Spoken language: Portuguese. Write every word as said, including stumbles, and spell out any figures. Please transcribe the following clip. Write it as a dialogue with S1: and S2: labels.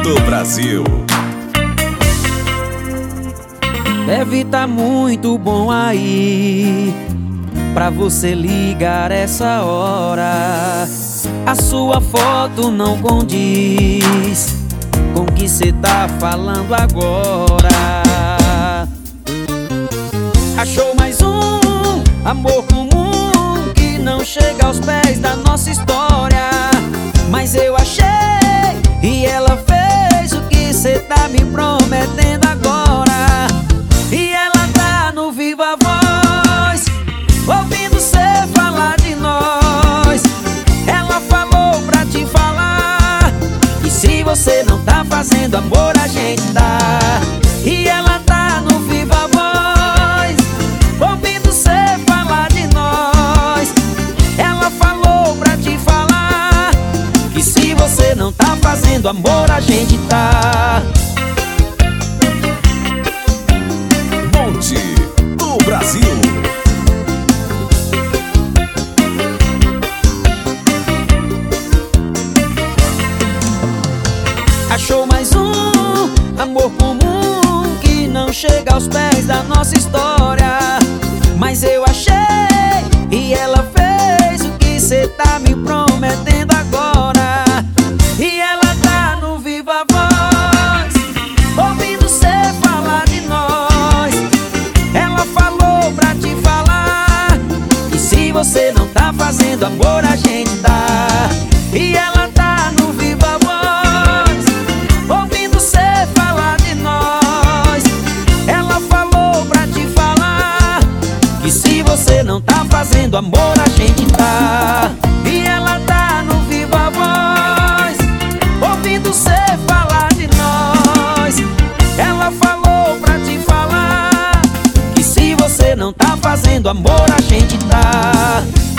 S1: do Brasil.
S2: Deve tá muito bom aí pra você ligar essa hora. A sua foto não condiz com o que cê tá falando agora. Achou mais um amor comum que não chega aos pés da nossa história. Mas eu achei e ela fez o que cê tá me prometendo agora. E ela tá no Viva Voz, ouvindo cê falar de nós. Ela falou pra te falar que se você não tá fazendo amor, a gente tá. E ela tá no Viva Voz, ouvindo cê falar de nós. Ela falou pra te falar que se você não tá fazendo amor, a gente tá.
S1: Do Brasil.
S2: Achou mais um amor comum que não chega aos pés da nossa história. Mas eu achei e ela fez o que cê tá me prometendo agora. E ela tá no Viva Voz, ouvindo cê falar de nós. Ela falou pra te falar que se você não tá fazendo amor, a gente tá. E ela tá no Viva Voz, ouvindo cê falar de nós. Ela falou pra te falar que se você não tá fazendo amor, a gente tá. E ela tá no Viva Voz, ouvindo cê falar de nós. Ela falou pra te falar que se você não tá fazendo amor, a gente tá.